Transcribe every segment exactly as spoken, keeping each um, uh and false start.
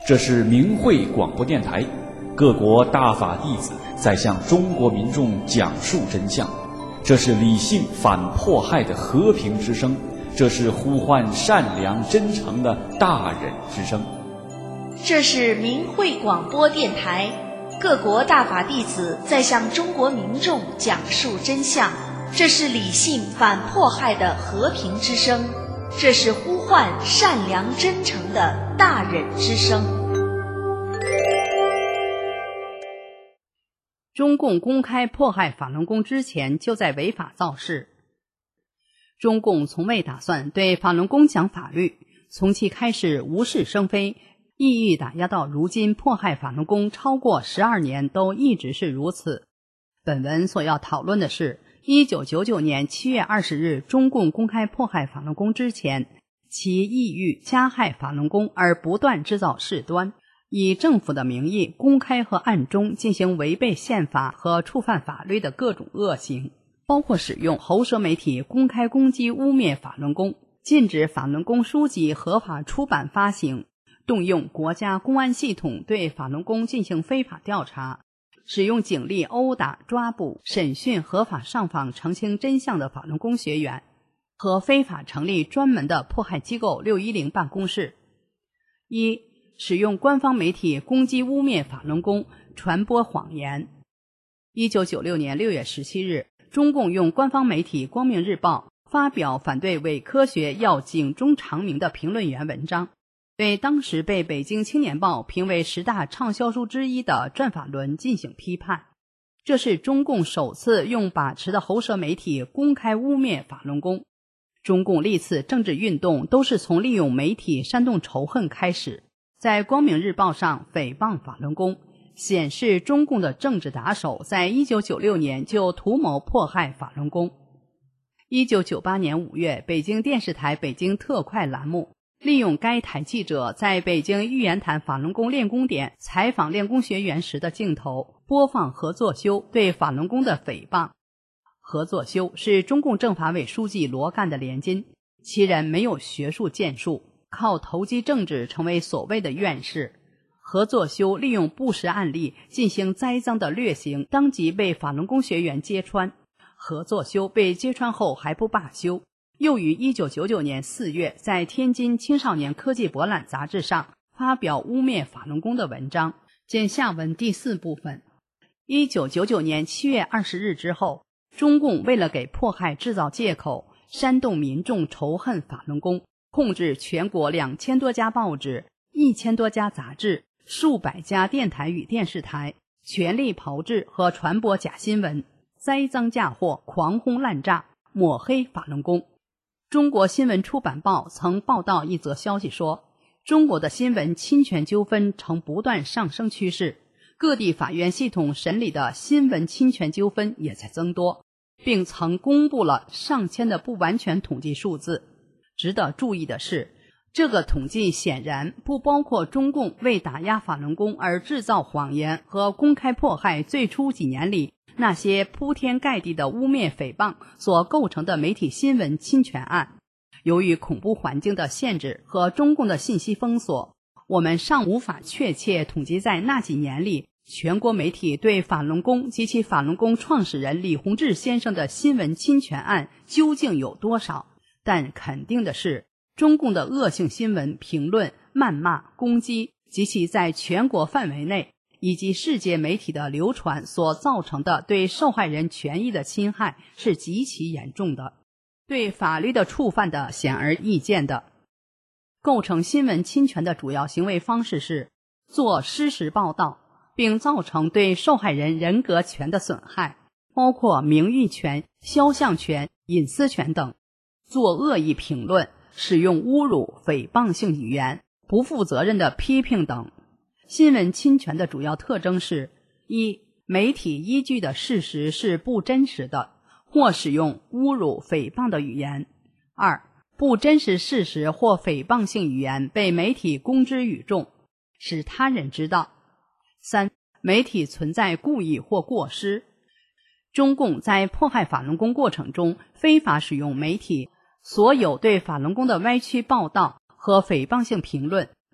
这是明慧广播电台，各国大法弟子在向中国民众讲述真相。这是理性反迫害的和平之声，这是呼唤善良真诚的大忍之声。 这是明慧广播电台，各国大法弟子在向中国民众讲述真相。这是理性反迫害的和平之声，这是呼唤善良真诚的大忍之声。 中共公开迫害法轮功之前，就在违法造势。中共从未打算对法轮功讲法律，从其开始无事生非，意欲打压到如今，迫害法轮功超过十二年，都一直是如此。本文所要讨论的是一九九九年七月二十日中共公开迫害法轮功之前，其意欲加害法轮功而不断制造事端，以政府的名义公开和暗中进行违背宪法和触犯法律的各种恶行，包括使用喉舌媒体公开攻击污蔑法轮功，禁止法轮功书籍合法出版发行，动用国家公安系统对法轮功进行非法调查，使用警力殴打、抓捕、审讯合法上访澄清真相的法轮功学员，和非法成立专门的迫害机构六一零办公室。一、使用官方媒体攻击污蔑法轮功，传播谎言。一九九六年六月十七日，中共用官方媒体光明日报发表反对伪科学要警钟长鸣的评论员文章，对当时被北京青年报评为十大畅销书之一的转法轮进行批判。这是中共首次用把持的喉舌媒体公开污蔑法轮功。中共历次政治运动都是从利用媒体煽动仇恨开始，在光明日报上诽谤法轮功，显示中共的政治打手在一九九六年就图谋迫害法轮功。一九九八年五月，北京电视台北京特快栏目利用该台记者在北京玉渊潭法轮功练功点采访练功学员时的镜头，播放何作修对法轮功的诽谤。何作修是中共政法委书记罗干的连襟，其人没有学术建树，靠投机政治成为所谓的院士。何作修利用不实案例进行栽赃的劣行，当即被法轮功学员揭穿。何作修被揭穿后还不罢休，又于一九九九年四月在天津青少年科技博览杂志上发表污蔑法轮功的文章，见下文第四部分。一九九九年七月二十日之后，中共为了给迫害制造借口，煽动民众仇恨法轮功，控制全国两千多家报纸、一千多家杂志、数百家电台与电视台，全力炮制和传播假新闻，栽赃嫁祸，狂轰滥炸，抹黑法轮功。中国新闻出版报曾报道一则消息说，中国的新闻侵权纠纷呈不断上升趋势，各地法院系统审理的新闻侵权纠纷也在增多，并曾公布了上千的不完全统计数字。值得注意的是，这个统计显然不包括中共为打压法轮功而制造谎言和公开迫害最初几年里那些铺天盖地的污蔑诽谤所构成的媒体新闻侵权案。由于恐怖环境的限制和中共的信息封锁，我们尚无法确切统计在那几年里全国媒体对法轮功及其法轮功创始人李洪志先生的新闻侵权案究竟有多少。但肯定的是，中共的恶性新闻评论、谩骂、攻击及其在全国范围内以及世界媒体的流传所造成的对受害人权益的侵害是极其严重的，对法律的触犯的显而易见的。构成新闻侵权的主要行为方式是做失实报道，并造成对受害人人格权的损害，包括名誉权、肖像权、隐私权等；做恶意评论，使用侮辱、诽谤性语言、不负责任的批评等。新闻侵权的主要特征是：一、媒体依据的事实是不真实的，或使用侮辱、诽谤的语言；二、不真实事实或诽谤性语言被媒体公之于众，使他人知道；三、媒体存在故意或过失。中共在迫害法轮功过程中非法使用媒体，所有对法轮功的歪曲报道和诽谤性评论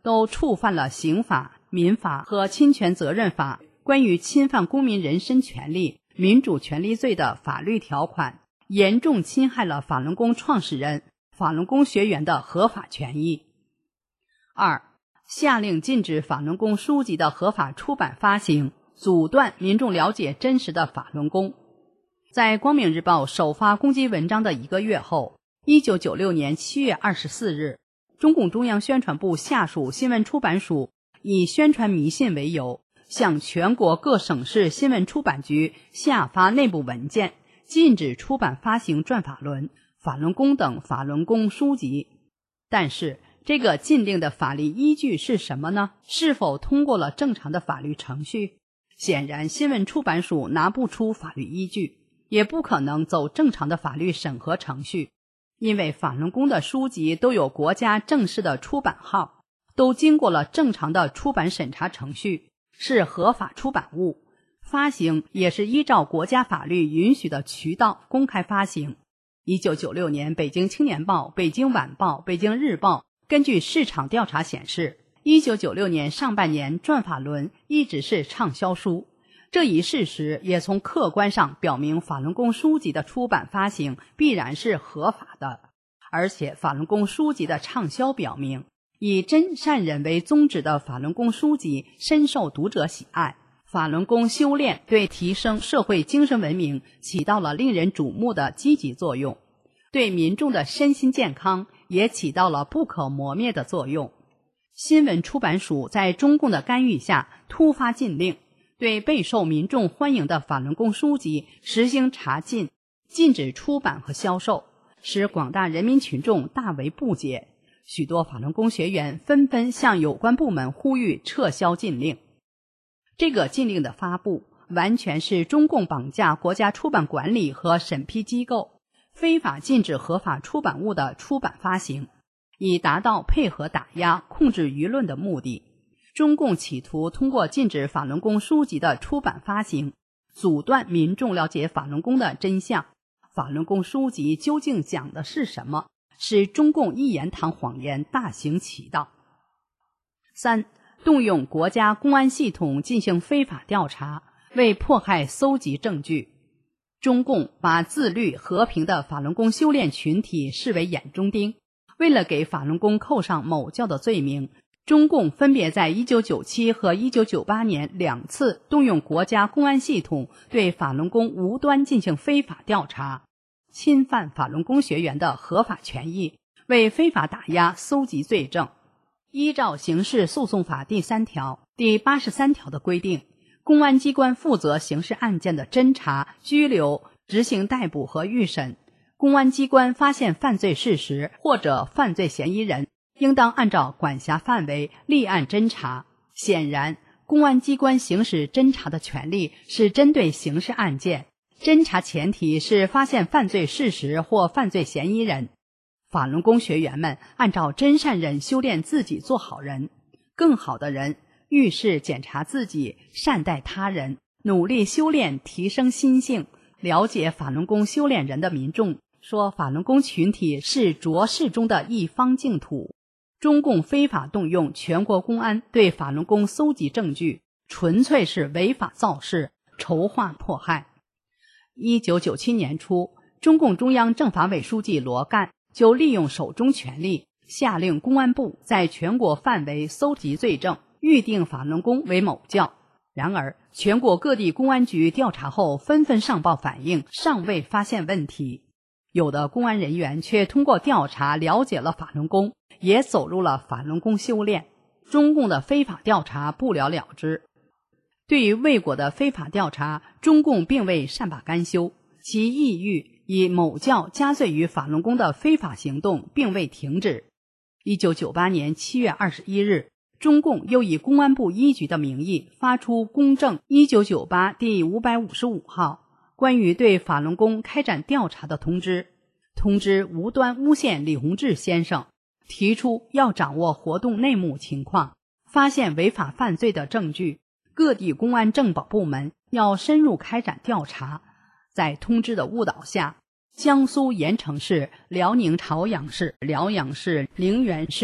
都触犯了刑法、民法和侵权责任法关于侵犯公民人身权利、民主权利罪的法律条款，严重侵害了法轮功创始人、法轮功学员的合法权益。二、下令禁止法轮功书籍的合法出版发行，阻断民众了解真实的法轮功。在光明日报首发攻击文章的一个月后，一九九六年七月二十四日，中共中央宣传部下属新闻出版署以宣传迷信为由，向全国各省市新闻出版局下发内部文件，禁止出版发行转法轮、法轮功等法轮功书籍。但是这个禁令的法律依据是什么呢？是否通过了正常的法律程序？显然新闻出版署拿不出法律依据，也不可能走正常的法律审核程序，因为法轮功的书籍都有国家正式的出版号，都经过了正常的出版审查程序，是合法出版物，发行也是依照国家法律允许的渠道公开发行。一九九六年北京青年报、北京晚报、北京日报根据市场调查显示，一九九六年上半年转法轮一直是畅销书，这一事实也从客观上表明法轮功书籍的出版发行必然是合法的。而且法轮功书籍的畅销表明，以真善忍为宗旨的法轮功书籍深受读者喜爱，法轮功修炼对提升社会精神文明起到了令人瞩目的积极作用，对民众的身心健康也起到了不可磨灭的作用。新闻出版署在中共的干预下突发禁令，对备受民众欢迎的法轮功书籍实行查禁，禁止出版和销售，使广大人民群众大为不解。许多法轮功学员纷纷向有关部门呼吁撤销禁令。这个禁令的发布完全是中共绑架国家出版管理和审批机构，非法禁止合法出版物的出版发行，以达到配合打压、控制舆论的目的。中共企图通过禁止法轮功书籍的出版发行，阻断民众了解法轮功的真相。法轮功书籍究竟讲的是什么？使中共一言堂谎言大行其道。三、动用国家公安系统进行非法调查，为迫害搜集证据。中共把自律和平的法轮功修炼群体视为眼中钉，为了给法轮功扣上某教的罪名，中共分别在一九九七和一九九八年两次动用国家公安系统对法轮功无端进行非法调查，侵犯法轮功学员的合法权益，为非法打压搜集罪证。依照刑事诉讼法第三条、第八十三条的规定，公安机关负责刑事案件的侦查、拘留、执行逮捕和预审。公安机关发现犯罪事实或者犯罪嫌疑人，应当按照管辖范围立案侦查。显然，公安机关行使侦查的权利是针对刑事案件，侦查前提是发现犯罪事实或犯罪嫌疑人。法轮功学员们按照真善忍修炼自己做好人、更好的人，遇事检查自己，善待他人，努力修炼提升心性。了解法轮功修炼人的民众说，法轮功群体是浊世中的一方净土。中共非法动用全国公安对法轮功搜集证据，纯粹是违法造势、筹划迫害。一九九七年初，中共中央政法委书记罗干就利用手中权力，下令公安部在全国范围搜集罪证，预定法轮功为某教。然而，全国各地公安局调查后纷纷上报反映，尚未发现问题。有的公安人员却通过调查了解了法轮功，也走入了法轮功修炼。中共的非法调查不了了之。对于魏国的非法调查，中共并未善罢甘休，其意欲以某教加罪于法轮功的非法行动并未停止。一九九八年七月二十一日，中共又以公安部一局的名义发出公证一九九八第五百五十五号关于对法轮功开展调查的通知，通知无端诬陷李洪志先生，提出要掌握活动内幕情况，发现违法犯罪的证据，各地公安政保部门要深入开展调查。在通知的误导下，江苏盐城市、辽宁朝阳市、辽阳市、陵园市以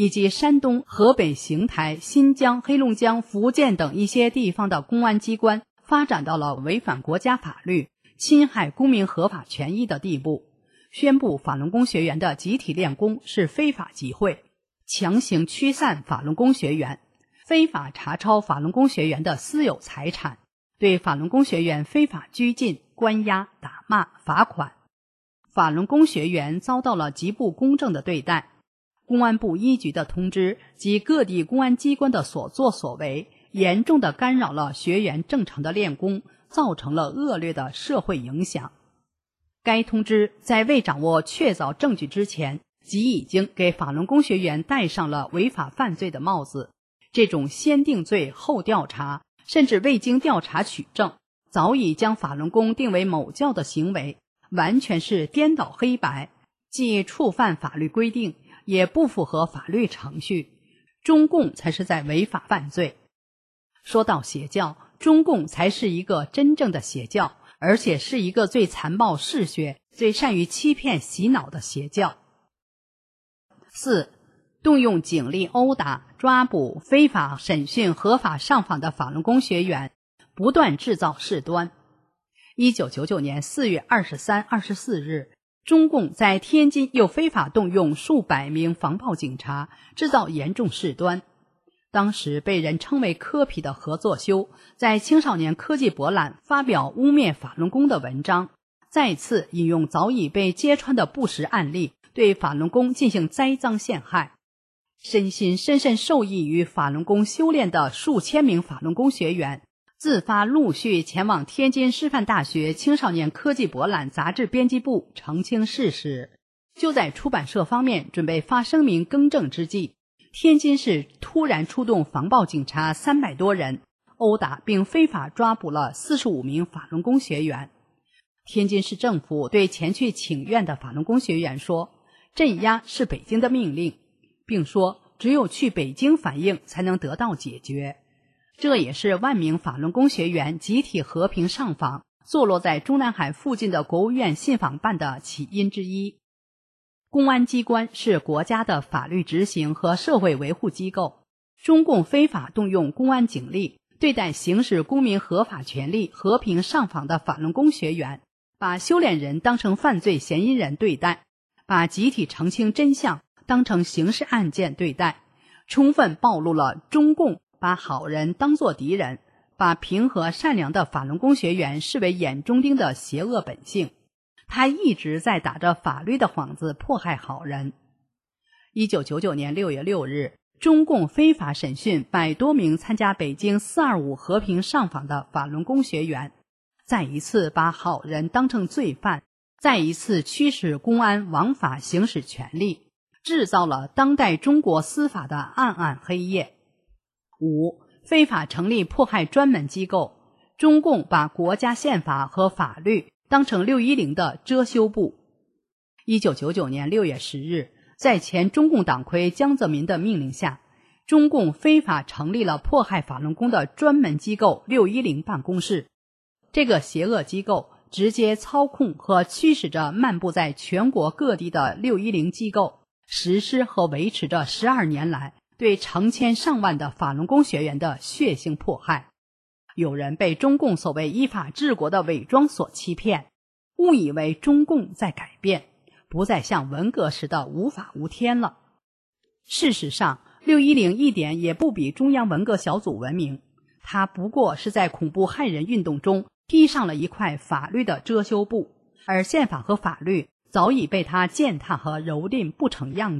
以及山东、河北邢台、新疆、黑龙江、福建等一些地方的公安机关发展到了违反国家法律、侵害公民合法权益的地步，宣布法轮功学员的集体练功是非法集会，强行驱散法轮功学员，非法查抄法轮功学员的私有财产，对法轮功学员非法拘禁、关押、打骂、罚款。法轮功学员遭到了极不公正的对待，公安部一局的通知及各地公安机关的所作所为，严重地干扰了学员正常的练功，造成了恶劣的社会影响。该通知在未掌握确凿证据之前，即已经给法轮功学员戴上了违法犯罪的帽子。这种先定罪后调查，甚至未经调查取证，早已将法轮功定为某教的行为，完全是颠倒黑白，既触犯法律规定，也不符合法律程序。中共才是在违法犯罪。说到邪教，中共才是一个真正的邪教，而且是一个最残暴嗜血、最善于欺骗洗脑的邪教。四、动用警力殴打、抓捕、非法审讯合法上访的法轮功学员，不断制造事端。一九九九年四月二十三、二十四日，中共在天津又非法动用数百名防暴警察，制造严重事端。当时被人称为科皮的何作修，在青少年科技博览发表污蔑法轮功的文章，再次引用早已被揭穿的不实案例，对法轮功进行栽赃陷害。身心深深受益于法轮功修炼的数千名法轮功学员，自发陆续前往天津师范大学青少年科技博览杂志编辑部澄清事实。就在出版社方面准备发声明更正之际，天津市突然出动防暴警察三百多人，殴打并非法抓捕了四十五名法轮功学员。天津市政府对前去请愿的法轮功学员说，镇压是北京的命令，并说只有去北京反映才能得到解决。这也是万名法轮功学员集体和平上访，坐落在中南海附近的国务院信访办的起因之一。公安机关是国家的法律执行和社会维护机构，中共非法动用公安警力，对待行使公民合法权利和平上访的法轮功学员，把修炼人当成犯罪嫌疑人对待，把集体澄清真相当成刑事案件对待，充分暴露了中共把好人当作敌人，把平和善良的法轮功学员视为眼中钉的邪恶本性。他一直在打着法律的幌子迫害好人。一九九九年六月六日，中共非法审讯百多名参加北京四二五和平上访的法轮功学员，再一次把好人当成罪犯，再一次驱使公安枉法行使权力，制造了当代中国司法的暗暗黑夜。五、非法成立迫害专门机构，中共把国家宪法和法律当成六一零的遮羞布。一九九九年六月十日，在前中共党魁江泽民的命令下，中共非法成立了迫害法轮功的专门机构六一零办公室。这个邪恶机构直接操控和驱使着漫步在全国各地的六一零机构，实施和维持着十二年来对成千上万的法轮功学员的血腥迫害。有人被中共所谓依法治国的伪装所欺骗，误以为中共在改变，不再像文革时的无法无天了。事实上，六一零一点也不比中央文革小组文明，它不过是在恐怖害人运动中披上了一块法律的遮羞布，而宪法和法律早已被它践踏和蹂躏不成样子。